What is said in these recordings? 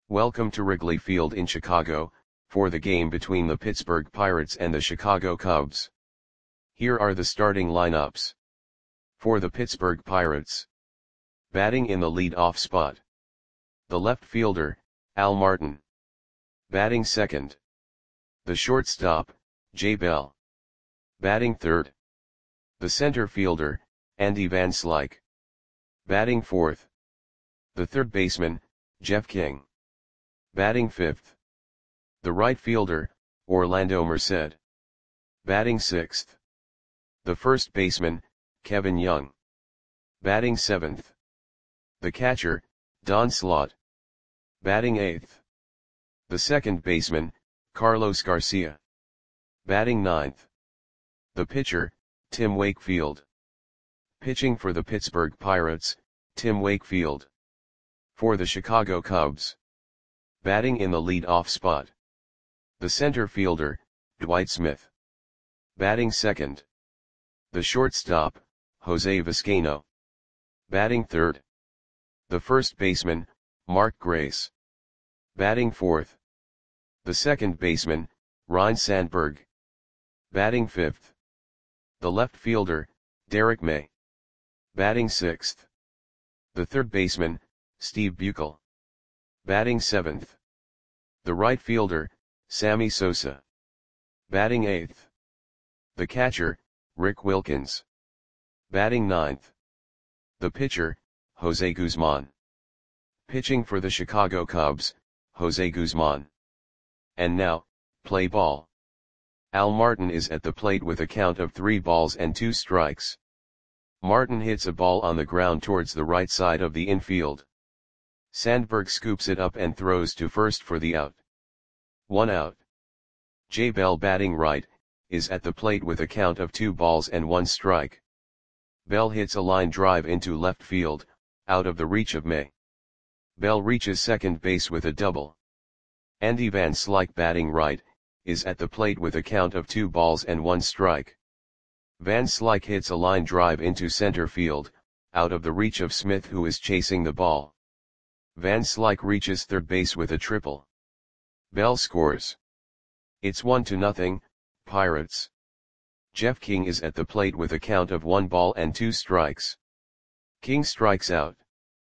Welcome to Wrigley Field in Chicago, for the game between the Pittsburgh Pirates and the Chicago Cubs. Here are the starting lineups. For the Pittsburgh Pirates. Batting in the lead-off spot. The left fielder, Al Martin. Batting second. The shortstop, Jay Bell. Batting third. The center fielder, Andy Van Slyke. Batting fourth. The third baseman, Jeff King. Batting fifth. The right fielder, Orlando Merced. Batting sixth. The first baseman, Kevin Young. Batting seventh. The catcher, Don Slaught. Batting eighth. The second baseman, Carlos Garcia. Batting ninth. The pitcher, Tim Wakefield. Pitching for the Pittsburgh Pirates, Tim Wakefield. For the Chicago Cubs. Batting in the lead-off spot. The center fielder, Dwight Smith. Batting second. The shortstop, Jose Vizcaino. Batting third. The first baseman, Mark Grace. Batting fourth. The second baseman, Ryne Sandberg. Batting fifth. The left fielder, Derek May. Batting sixth. The third baseman, Steve Buechel. Batting seventh. The right fielder, Sammy Sosa. Batting eighth. The catcher, Rick Wilkins. Batting ninth. The pitcher, Jose Guzman. Pitching for the Chicago Cubs, Jose Guzman. And now, play ball. Al Martin is at the plate with a count of 3 balls and 2 strikes. Martin hits a ball on the ground towards the right side of the infield. Sandberg scoops it up and throws to first for the out. 1 out. Jay Bell, batting right, is at the plate with a count of 2 balls and 1 strike. Bell hits a line drive into left field, out of the reach of May. Bell reaches second base with a double. Andy Van Slyke, batting right, is at the plate with a count of 2 balls and 1 strike. Van Slyke hits a line drive into center field, out of the reach of Smith, who is chasing the ball. Van Slyke reaches third base with a triple. Bell scores. It's 1-0, Pirates. Jeff King is at the plate with a count of 1 ball and 2 strikes. King strikes out.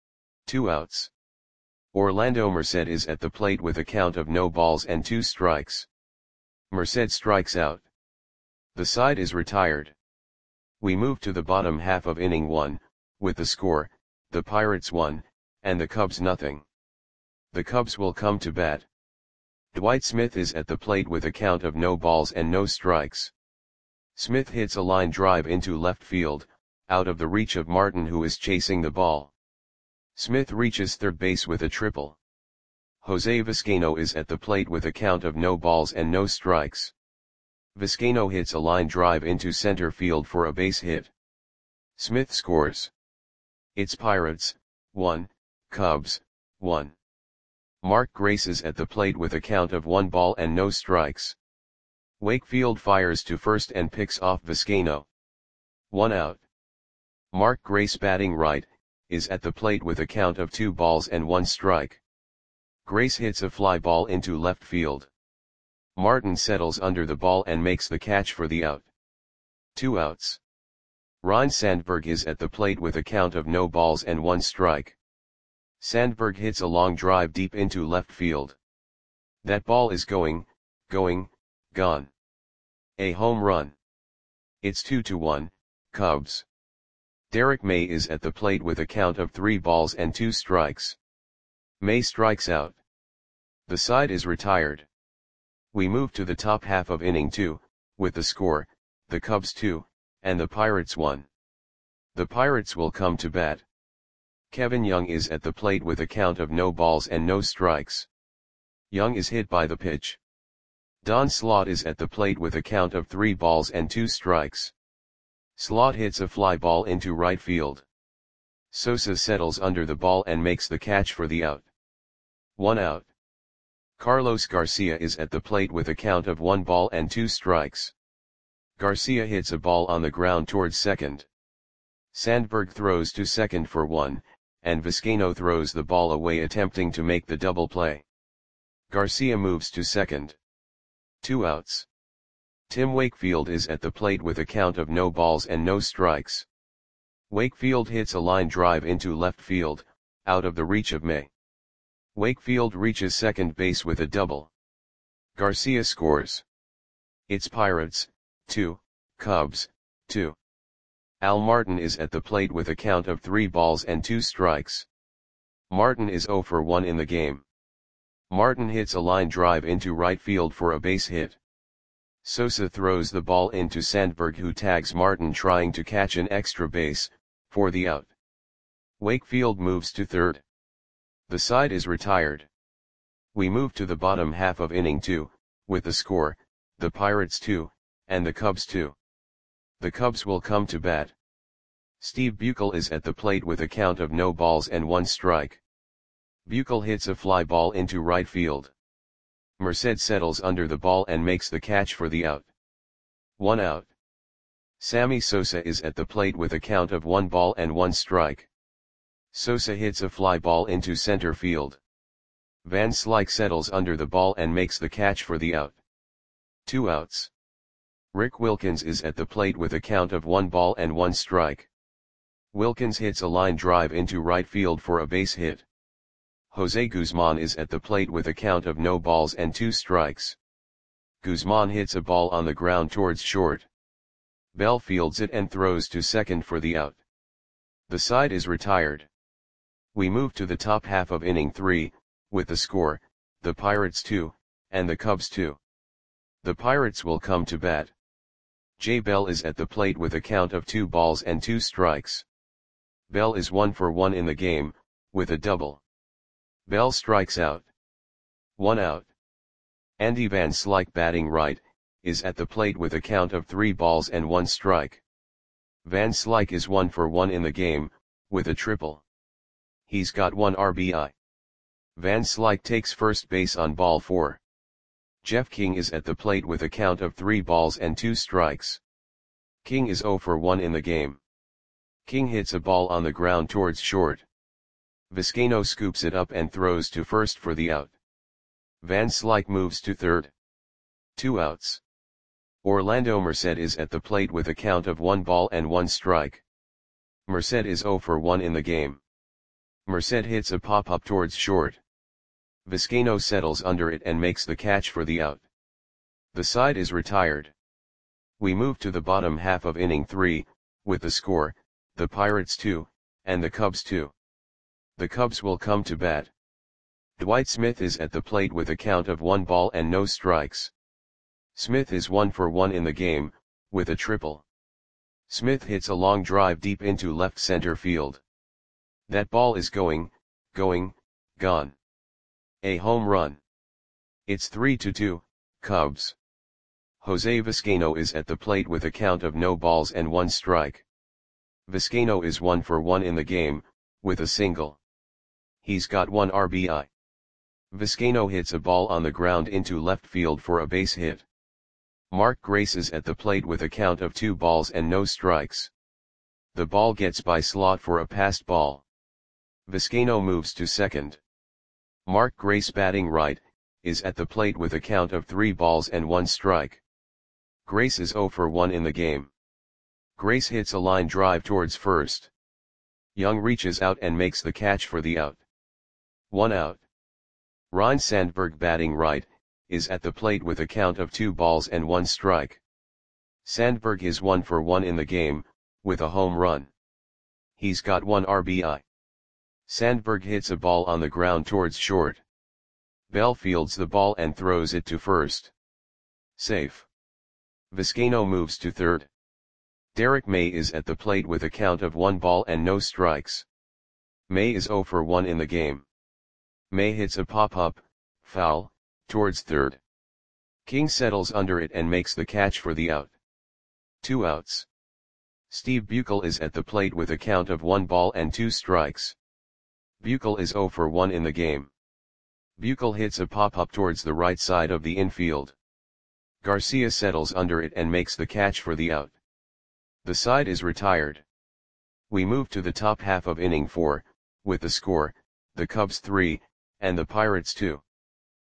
2 outs. Orlando Merced is at the plate with a count of no balls and 2 strikes. Merced strikes out. The side is retired. We move to the bottom half of inning 1, with the score, the Pirates 1, and the Cubs 0. The Cubs will come to bat. Dwight Smith is at the plate with a count of no balls and no strikes. Smith hits a line drive into left field, out of the reach of Martin, who is chasing the ball. Smith reaches third base with a triple. Jose Vizcaino is at the plate with a count of no balls and no strikes. Vizcaino hits a line drive into center field for a base hit. Smith scores. It's Pirates 1, Cubs 1. Mark Grace is at the plate with a count of 1 ball and no strikes. Wakefield fires to first and picks off Vizcaino. 1 out. Mark Grace, batting right, is at the plate with a count of 2 balls and 1 strike. Grace hits a fly ball into left field. Martin settles under the ball and makes the catch for the out. 2 outs. Ryne Sandberg is at the plate with a count of no balls and 1 strike. Sandberg hits a long drive deep into left field. That ball is gone. A home run. It's 2-1, Cubs. Derek May is at the plate with a count of 3 balls and 2 strikes. May strikes out. The side is retired. We move to the top half of inning 2, with the score, the Cubs 2, and the Pirates 1. The Pirates will come to bat. Kevin Young is at the plate with a count of no balls and no strikes. Young is hit by the pitch. Don Slaught is at the plate with a count of 3 balls and 2 strikes. Slaught hits a fly ball into right field. Sosa settles under the ball and makes the catch for the out. 1 out. Carlos Garcia is at the plate with a count of 1 ball and 2 strikes. Garcia hits a ball on the ground towards second. Sandberg throws to second for 1, and Vizcaino throws the ball away, attempting to make the double play. Garcia moves to second. 2 outs. Tim Wakefield is at the plate with a count of no balls and no strikes. Wakefield hits a line drive into left field, out of the reach of May. Wakefield reaches second base with a double. Garcia scores. It's Pirates, 2, Cubs, 2. Al Martin is at the plate with a count of 3 balls and 2 strikes. Martin is 0 for 1 in the game. Martin hits a line drive into right field for a base hit. Sosa throws the ball into Sandberg, who tags Martin trying to catch an extra base, for the out. Wakefield moves to third. The side is retired. We move to the bottom half of inning 2, with the score, the Pirates 2, and the Cubs 2. The Cubs will come to bat. Steve Buechel is at the plate with a count of no balls and 1 strike. Buechel hits a fly ball into right field. Merced settles under the ball and makes the catch for the out. 1 out. Sammy Sosa is at the plate with a count of 1 ball and 1 strike. Sosa hits a fly ball into center field. Van Slyke settles under the ball and makes the catch for the out. 2 outs. Rick Wilkins is at the plate with a count of 1 ball and 1 strike. Wilkins hits a line drive into right field for a base hit. Jose Guzman is at the plate with a count of no balls and 2 strikes. Guzman hits a ball on the ground towards short. Bell fields it and throws to second for the out. The side is retired. We move to the top half of inning 3, with the score, the Pirates 2, and the Cubs 2. The Pirates will come to bat. Jay Bell is at the plate with a count of 2 balls and 2 strikes. Bell is 1 for 1 in the game, with a double. Bell strikes out. 1 out. Andy Van Slyke, batting right, is at the plate with a count of 3 balls and 1 strike. Van Slyke is 1 for 1 in the game, with a triple. He's got 1 RBI. Van Slyke takes first base on ball 4. Jeff King is at the plate with a count of 3 balls and 2 strikes. King is 0 for 1 in the game. King hits a ball on the ground towards short. Vizcaino scoops it up and throws to first for the out. Van Slyke moves to third. 2 outs. Orlando Merced is at the plate with a count of 1 ball and 1 strike. Merced is 0 for 1 in the game. Merced hits a pop-up towards short. Vizcaino settles under it and makes the catch for the out. The side is retired. We move to the bottom half of inning 3, with the score, the Pirates 2, and the Cubs 2. The Cubs will come to bat. Dwight Smith is at the plate with a count of 1 ball and no strikes. Smith is 1 for 1 in the game, with a triple. Smith hits a long drive deep into left center field. That ball is gone. A home run. It's 3-2, Cubs. Jose Vizcaino is at the plate with a count of no balls and 1 strike. Vizcaino is 1 for 1 in the game, with a single. He's got 1 RBI. Vizcaino hits a ball on the ground into left field for a base hit. Mark Grace is at the plate with a count of 2 balls and no strikes. The ball gets by slot for a passed ball. Vizcaino moves to second. Mark Grace, batting right, is at the plate with a count of 3 balls and 1 strike. Grace is 0 for 1 in the game. Grace hits a line drive towards first. Young reaches out and makes the catch for the out. 1 out. Ryne Sandberg, batting right, is at the plate with a count of 2 balls and 1 strike. Sandberg is 1 for 1 in the game, with a home run. He's got 1 RBI. Sandberg hits a ball on the ground towards short. Bell fields the ball and throws it to first. Safe. Vizcaino moves to third. Derek May is at the plate with a count of 1 ball and no strikes. May is 0 for 1 in the game. May hits a pop-up, foul, towards third. King settles under it and makes the catch for the out. 2 outs. Steve Buechel is at the plate with a count of 1 ball and 2 strikes. Buechel is 0 for 1 in the game. Buechel hits a pop-up towards the right side of the infield. Garcia settles under it and makes the catch for the out. The side is retired. We move to the top half of inning 4, with the score, the Cubs 3, and the Pirates 2.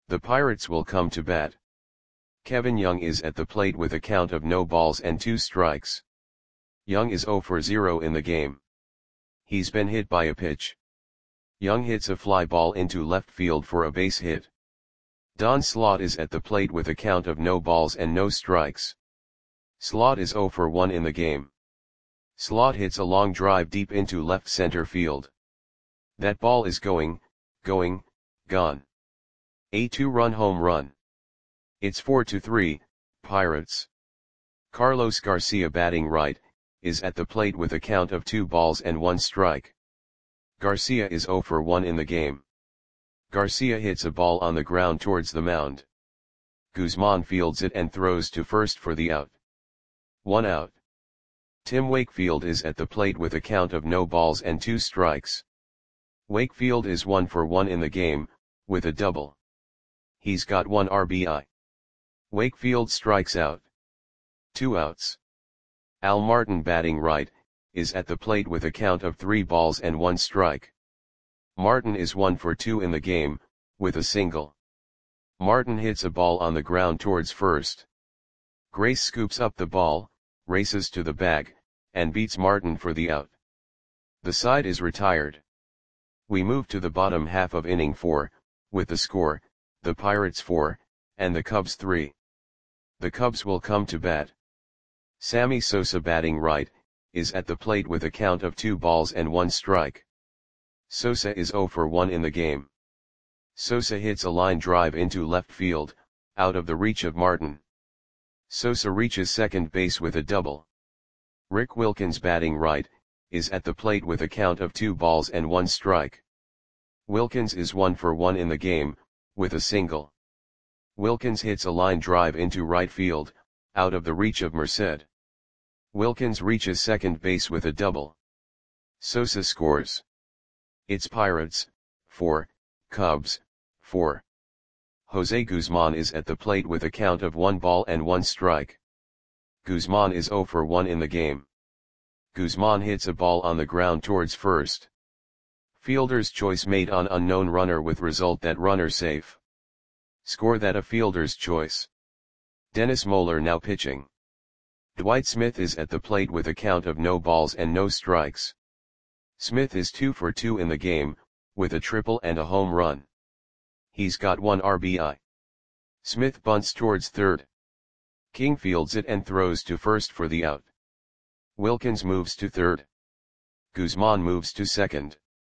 The Pirates will come to bat. Kevin Young is at the plate with a count of no balls and 2 strikes. Young is 0 for 0 in the game. He's been hit by a pitch. Young hits a fly ball into left field for a base hit. Don Slaught is at the plate with a count of no balls and no strikes. Slaught is 0 for 1 in the game. Slaught hits a long drive deep into left center field. That ball is gone. A 2-run home run. It's 4-3, Pirates. Carlos Garcia, batting right, is at the plate with a count of 2 balls and 1 strike. Garcia is 0 for 1 in the game. Garcia hits a ball on the ground towards the mound. Guzman fields it and throws to first for the out. 1 out. Tim Wakefield is at the plate with a count of no balls and 2 strikes. Wakefield is 1 for 1 in the game, with a double. He's got 1 RBI. Wakefield strikes out. 2 outs. Al Martin, batting right, is at the plate with a count of 3 balls and 1 strike. Martin is 1 for 2 in the game, with a single. Martin hits a ball on the ground towards first. Grace scoops up the ball, races to the bag, and beats Martin for the out. The side is retired. We move to the bottom half of inning 4, with the score, the Pirates 4, and the Cubs 3. The Cubs will come to bat. Sammy Sosa, batting right, is at the plate with a count of 2 balls and 1 strike. Sosa is 0 for 1 in the game. Sosa hits a line drive into left field, out of the reach of Martin. Sosa reaches second base with a double. Rick Wilkins, batting right, is at the plate with a count of 2 balls and 1 strike. Wilkins is 1 for 1 in the game, with a single. Wilkins hits a line drive into right field, out of the reach of Merced. Wilkins reaches second base with a double. Sosa scores. It's Pirates 4, Cubs 4. Jose Guzman is at the plate with a count of 1 ball and 1 strike. Guzman is 0 for 1 in the game. Guzman hits a ball on the ground towards first. Fielder's choice made on unknown runner with result that runner safe. Score that a fielder's choice. Dennis Moeller now pitching. Dwight Smith is at the plate with a count of no balls and no strikes. Smith is 2 for 2 in the game, with a triple and a home run. He's got 1 RBI. Smith bunts towards third. King fields it and throws to first for the out. Wilkins moves to third. Guzman moves to second.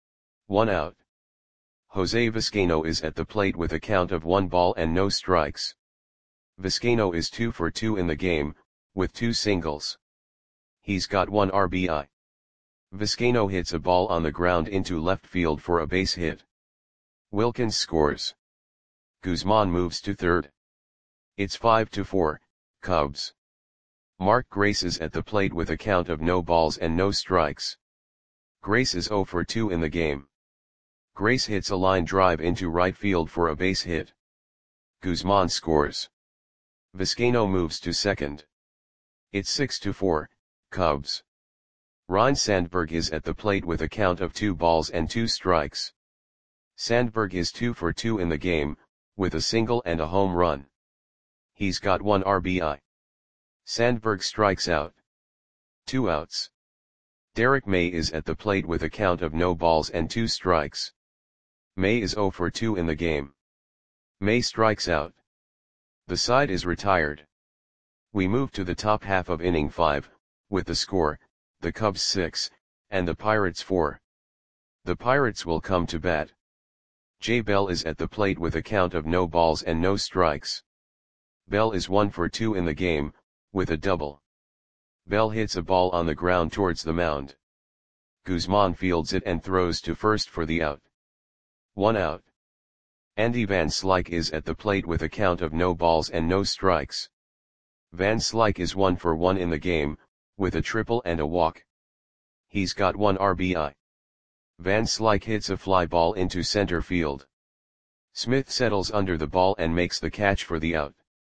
1 out. Jose Vizcaino is at the plate with a count of 1 ball and no strikes. Vizcaino is 2 for 2 in the game, with 2 singles. He's got 1 RBI. Vizcaino hits a ball on the ground into left field for a base hit. Wilkins scores. Guzman moves to third. It's 5-4, Cubs. Mark Grace is at the plate with a count of no balls and no strikes. Grace is 0 for 2 in the game. Grace hits a line drive into right field for a base hit. Guzman scores. Vizcaino moves to second. It's 6-4, Cubs. Ryne Sandberg is at the plate with a count of 2 balls and 2 strikes. Sandberg is 2 for 2 in the game, with a single and a home run. He's got 1 RBI. Sandberg strikes out. 2 outs. Derek May is at the plate with a count of no balls and 2 strikes. May is 0 for 2 in the game. May strikes out. The side is retired. We move to the top half of inning 5, with the score, the Cubs 6, and the Pirates 4. The Pirates will come to bat. Jay Bell is at the plate with a count of no balls and no strikes. Bell is 1 for 2 in the game, with a double. Bell hits a ball on the ground towards the mound. Guzman fields it and throws to first for the out. 1 out. Andy Van Slyke is at the plate with a count of no balls and no strikes. Van Slyke is 1 for 1 in the game, with a triple and a walk. He's got 1 RBI. Van Slyke hits a fly ball into center field. Smith settles under the ball and makes the catch for the out.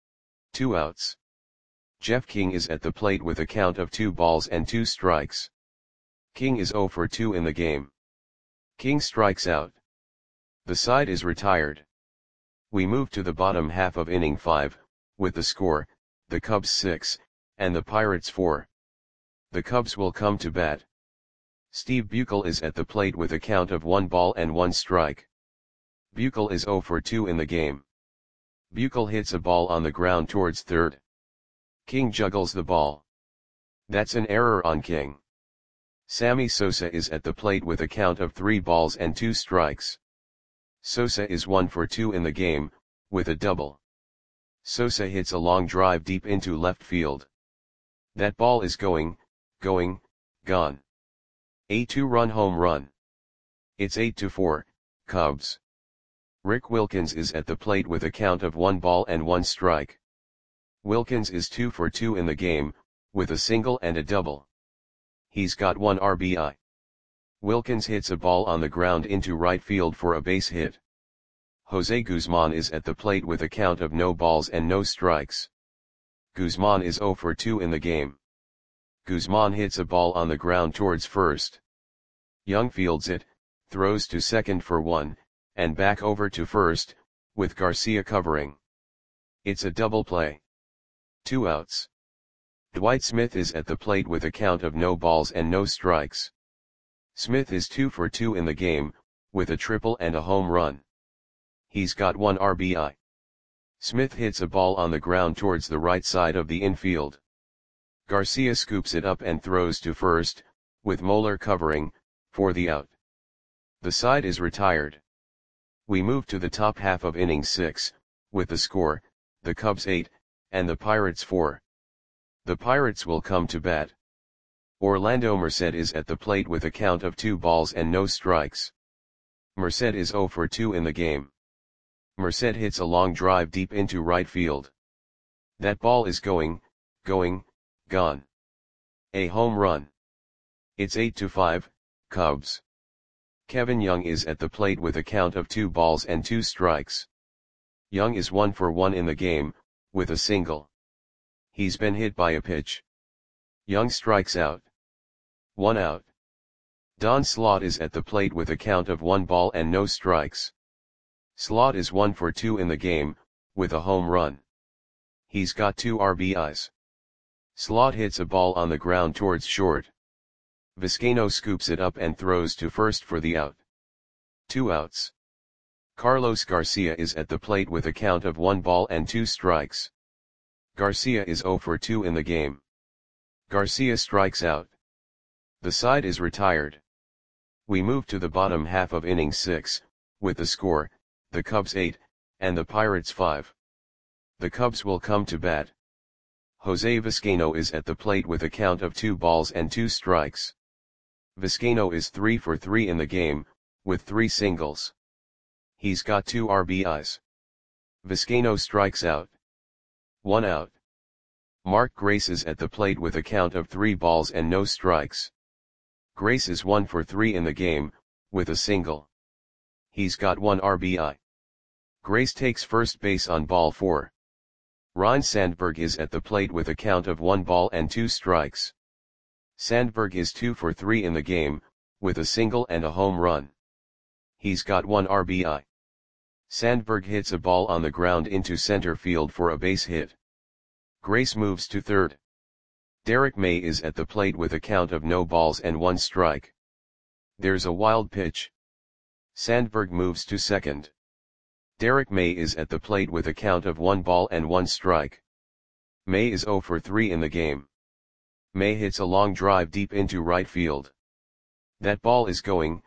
2 outs. Jeff King is at the plate with a count of 2 balls and 2 strikes. King is 0 for 2 in the game. King strikes out. The side is retired. We move to the bottom half of inning 5, with the score, the Cubs 6, and the Pirates 4. The Cubs will come to bat. Steve Buechele is at the plate with a count of 1 ball and 1 strike. Buechele is 0 for 2 in the game. Buechele hits a ball on the ground towards third. King juggles the ball. That's an error on King. Sammy Sosa is at the plate with a count of 3 balls and 2 strikes. Sosa is 1 for 2 in the game, with a double. Sosa hits a long drive deep into left field. That ball is going, gone. A 2-run home run. It's 8-4, Cubs. Rick Wilkins is at the plate with a count of 1 ball and 1 strike. Wilkins is 2 for 2 in the game, with a single and a double. He's got 1 RBI. Wilkins hits a ball on the ground into right field for a base hit. Jose Guzman is at the plate with a count of no balls and no strikes. Guzman is 0 for 2 in the game. Guzman hits a ball on the ground towards first. Young fields it, throws to second for 1, and back over to first, with Garcia covering. It's a double play. 2 outs. Dwight Smith is at the plate with a count of no balls and no strikes. Smith is 2 for 2 in the game, with a triple and a home run. He's got 1 RBI. Smith hits a ball on the ground towards the right side of the infield. Garcia scoops it up and throws to first, with Moeller covering, for the out. The side is retired. We move to the top half of inning 6, with the score, the Cubs 8, and the Pirates 4. The Pirates will come to bat. Orlando Merced is at the plate with a count of 2 balls and no strikes. Merced is 0 for 2 in the game. Merced hits a long drive deep into right field. That ball is going, gone. A home run. It's 8-5, Cubs. Kevin Young is at the plate with a count of 2 balls and 2 strikes. Young is 1 for 1 in the game, with a single. He's been hit by a pitch. Young strikes out. 1 out. Don Slaught is at the plate with a count of 1 ball and no strikes. Slaught is 1 for 2 in the game, with a home run. He's got 2 RBIs. Slaught hits a ball on the ground towards short. Vizcaino scoops it up and throws to first for the out. 2 outs. Carlos Garcia is at the plate with a count of 1 ball and 2 strikes. Garcia is 0 for 2 in the game. Garcia strikes out. The side is retired. We move to the bottom half of inning 6, with the score, the Cubs 8, and the Pirates 5. The Cubs will come to bat. Jose Vizcaino is at the plate with a count of 2 balls and 2 strikes. Vizcaino is 3 for 3 in the game, with 3 singles. He's got 2 RBIs. Vizcaino strikes out. 1 out. Mark Grace is at the plate with a count of 3 balls and no strikes. Grace is 1 for 3 in the game, with a single. He's got 1 RBI. Grace takes first base on ball 4. Ryne Sandberg is at the plate with a count of 1 ball and 2 strikes. Sandberg is 2 for 3 in the game, with a single and a home run. He's got 1 RBI. Sandberg hits a ball on the ground into center field for a base hit. Grace moves to third. Derek May is at the plate with a count of no balls and 1 strike. There's a wild pitch. Sandberg moves to second. Derek May is at the plate with a count of 1 ball and 1 strike. May is 0 for 3 in the game. May hits a long drive deep into right field. That ball is going,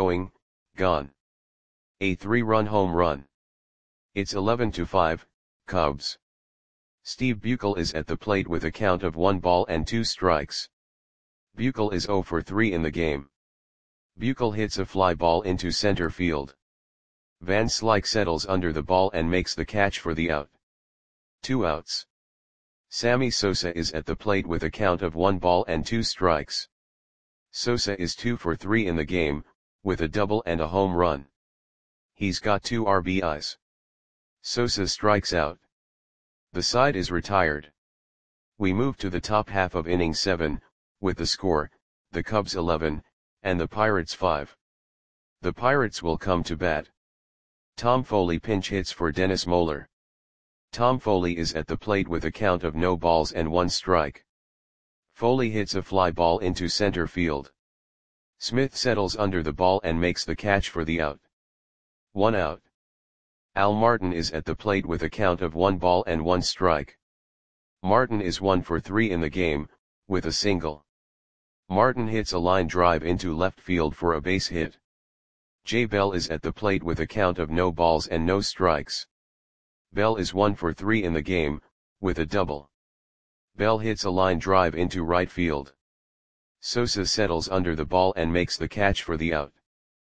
gone. A 3-run home run. It's 11-5, Cubs. Steve Buechele is at the plate with a count of 1 ball and 2 strikes. Buechele is 0 for 3 in the game. Buechele hits a fly ball into center field. Van Slyke settles under the ball and makes the catch for the out. 2 outs. Sammy Sosa is at the plate with a count of 1 ball and 2 strikes. Sosa is 2 for 3 in the game, with a double and a home run. He's got 2 RBIs. Sosa strikes out. The side is retired. We move to the top half of inning 7, with the score, the Cubs 11, and the Pirates 5. The Pirates will come to bat. Tom Foley pinch hits for Dennis Moeller. Tom Foley is at the plate with a count of no balls and 1 strike. Foley hits a fly ball into center field. Smith settles under the ball and makes the catch for the out. 1 out. Al Martin is at the plate with a count of 1 ball and 1 strike. Martin is 1 for 3 in the game, with a single. Martin hits a line drive into left field for a base hit. Jay Bell is at the plate with a count of no balls and no strikes. Bell is 1 for 3 in the game, with a double. Bell hits a line drive into right field. Sosa settles under the ball and makes the catch for the out.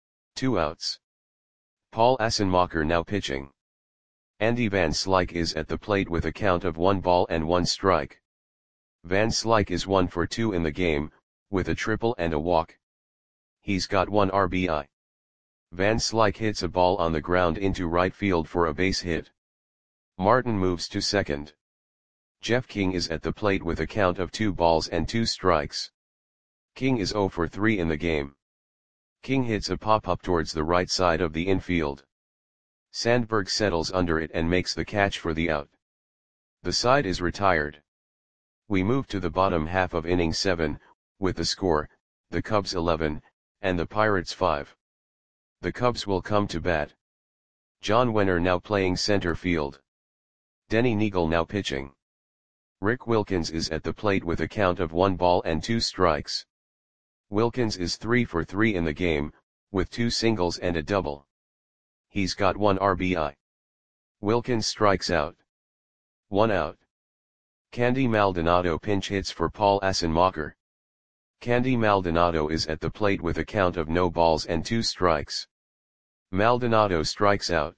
2 outs. Paul Assenmacher now pitching. Andy Van Slyke is at the plate with a count of 1 ball and 1 strike. Van Slyke is 1 for 2 in the game, with a triple and a walk. He's got 1 RBI. Van Slyke hits a ball on the ground into right field for a base hit. Martin moves to second. Jeff King is at the plate with a count of 2 balls and 2 strikes. King is 0 for 3 in the game. King hits a pop-up towards the right side of the infield. Sandberg settles under it and makes the catch for the out. The side is retired. We move to the bottom half of inning 7, with the score, the Cubs 11, and the Pirates 5. The Cubs will come to bat. John Wenner now playing center field. Denny Neagle now pitching. Rick Wilkins is at the plate with a count of 1 ball and 2 strikes. Wilkins is 3 for 3 in the game, with 2 singles and a double. He's got 1 RBI. Wilkins strikes out. 1 out. Candy Maldonado pinch hits for Paul Assenmacher. Candy Maldonado is at the plate with a count of no balls and 2 strikes. Maldonado strikes out.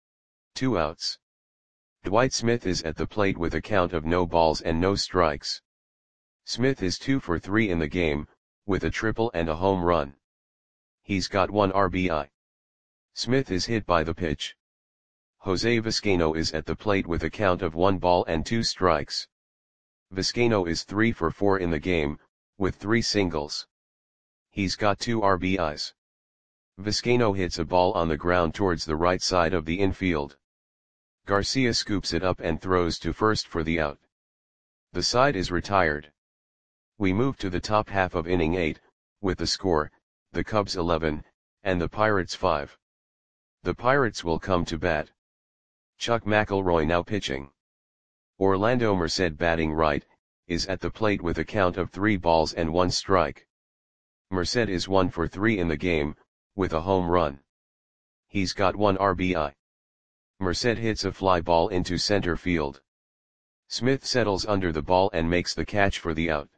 2 outs. Dwight Smith is at the plate with a count of no balls and no strikes. Smith is 2 for 3 in the game, with a triple and a home run. He's got 1 RBI. Smith is hit by the pitch. Jose Vizcaino is at the plate with a count of 1 ball and 2 strikes. Vizcaino is 3 for 4 in the game, with 3 singles. He's got 2 RBIs. Vizcaino hits a ball on the ground towards the right side of the infield. Garcia scoops it up and throws to first for the out. The side is retired. We move to the top half of inning 8, with the score, the Cubs 11, and the Pirates 5. The Pirates will come to bat. Chuck McElroy now pitching. Orlando Merced batting right, is at the plate with a count of 3 balls and 1 strike. Merced is 1 for 3 in the game, with a home run. He's got 1 RBI. Merced hits a fly ball into center field. Smith settles under the ball and makes the catch for the out.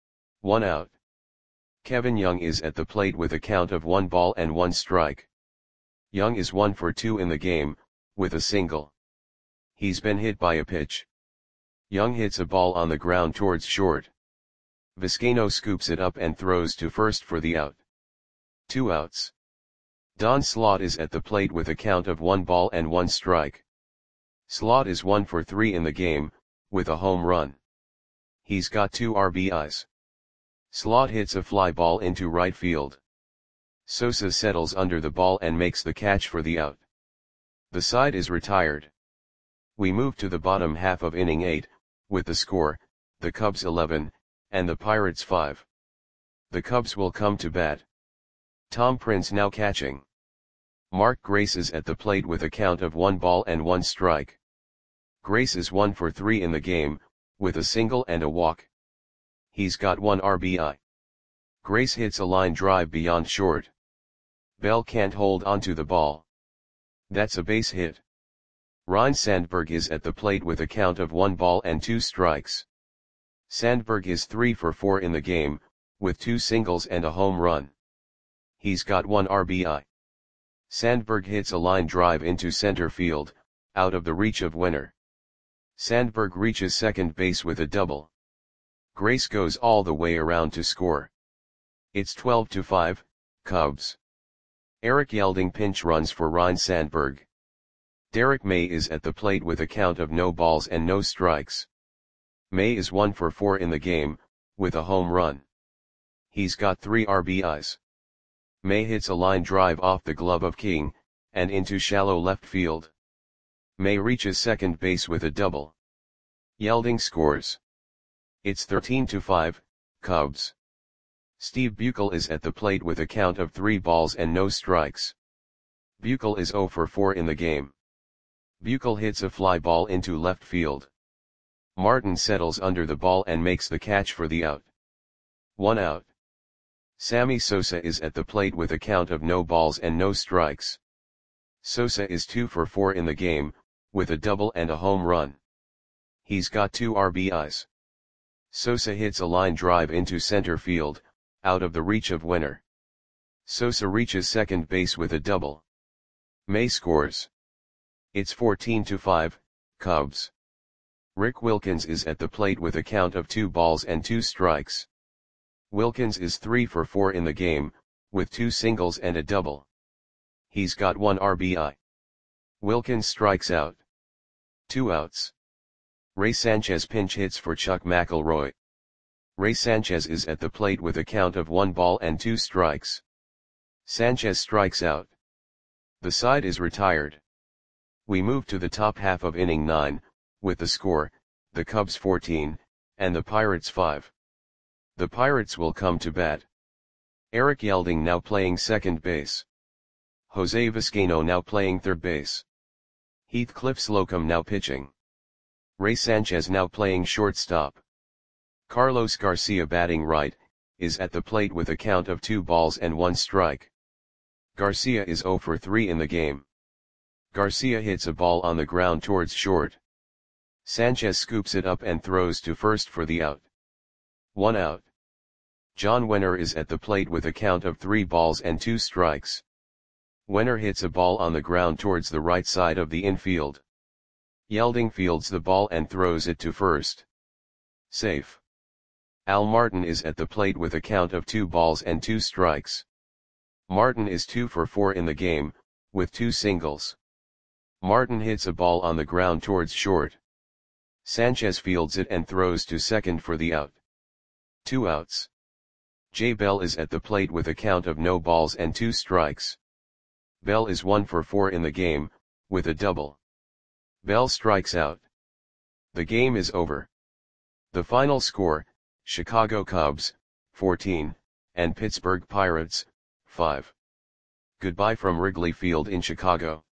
1 out. Kevin Young is at the plate with a count of 1 ball and 1 strike. Young is 1 for 2 in the game, with a single. He's been hit by a pitch. Young hits a ball on the ground towards short. Vizcaino scoops it up and throws to first for the out. 2 outs. Don Slaught is at the plate with a count of 1 ball and 1 strike. Slaught is 1 for 3 in the game, with a home run. He's got 2 RBIs. Slaught hits a fly ball into right field. Sosa settles under the ball and makes the catch for the out. The side is retired. We move to the bottom half of inning 8, with the score, the Cubs 11, and the Pirates 5. The Cubs will come to bat. Tom Prince now catching. Mark Grace is at the plate with a count of 1 ball and 1 strike. Grace is 1 for 3 in the game, with a single and a walk. He's got 1 RBI. Grace hits a line drive beyond short. Bell can't hold onto the ball. That's a base hit. Ryne Sandberg is at the plate with a count of 1 ball and 2 strikes. Sandberg is 3 for 4 in the game, with 2 singles and a home run. He's got 1 RBI. Sandberg hits a line drive into center field, out of the reach of Wenner. Sandberg reaches second base with a double. Grace goes all the way around to score. It's 12-5, Cubs. Eric Yelding pinch runs for Ryne Sandberg. Derek May is at the plate with a count of no balls and no strikes. May is 1 for 4 in the game, with a home run. He's got 3 RBIs. May hits a line drive off the glove of King, and into shallow left field. May reaches second base with a double. Yelding scores. It's 13-5, Cubs. Steve Buechele is at the plate with a count of 3 balls and no strikes. Buechele is 0 for 4 in the game. Buechele hits a fly ball into left field. Martin settles under the ball and makes the catch for the out. 1 out. Sammy Sosa is at the plate with a count of no balls and no strikes. Sosa is 2 for 4 in the game, with a double and a home run. He's got 2 RBIs. Sosa hits a line drive into center field, out of the reach of Wenner. Sosa reaches second base with a double. May scores. It's 14-5, Cubs. Rick Wilkins is at the plate with a count of 2 balls and 2 strikes. Wilkins is 3 for 4 in the game, with 2 singles and a double. He's got 1 RBI. Wilkins strikes out. 2 outs. Ray Sanchez pinch hits for Chuck McElroy. Ray Sanchez is at the plate with a count of 1 ball and 2 strikes. Sanchez strikes out. The side is retired. We move to the top half of inning 9, with the score, the Cubs 14, and the Pirates 5. The Pirates will come to bat. Eric Yelding now playing second base. Jose Vizcaino now playing third base. Heathcliff Slocum now pitching. Ray Sanchez now playing shortstop. Carlos Garcia batting right, is at the plate with a count of 2 balls and 1 strike. Garcia is 0 for 3 in the game. Garcia hits a ball on the ground towards short. Sanchez scoops it up and throws to first for the out. 1 out. John Wenner is at the plate with a count of 3 balls and 2 strikes. Wenner hits a ball on the ground towards the right side of the infield. Yelding fields the ball and throws it to first. Safe. Al Martin is at the plate with a count of 2 balls and 2 strikes. Martin is 2 for 4 in the game, with 2 singles. Martin hits a ball on the ground towards short. Sanchez fields it and throws to second for the out. 2 outs. Jay Bell is at the plate with a count of no balls and 2 strikes. Bell is 1 for 4 in the game, with a double. Bell strikes out. The game is over. The final score, Chicago Cubs, 14, and Pittsburgh Pirates, 5. Goodbye from Wrigley Field in Chicago.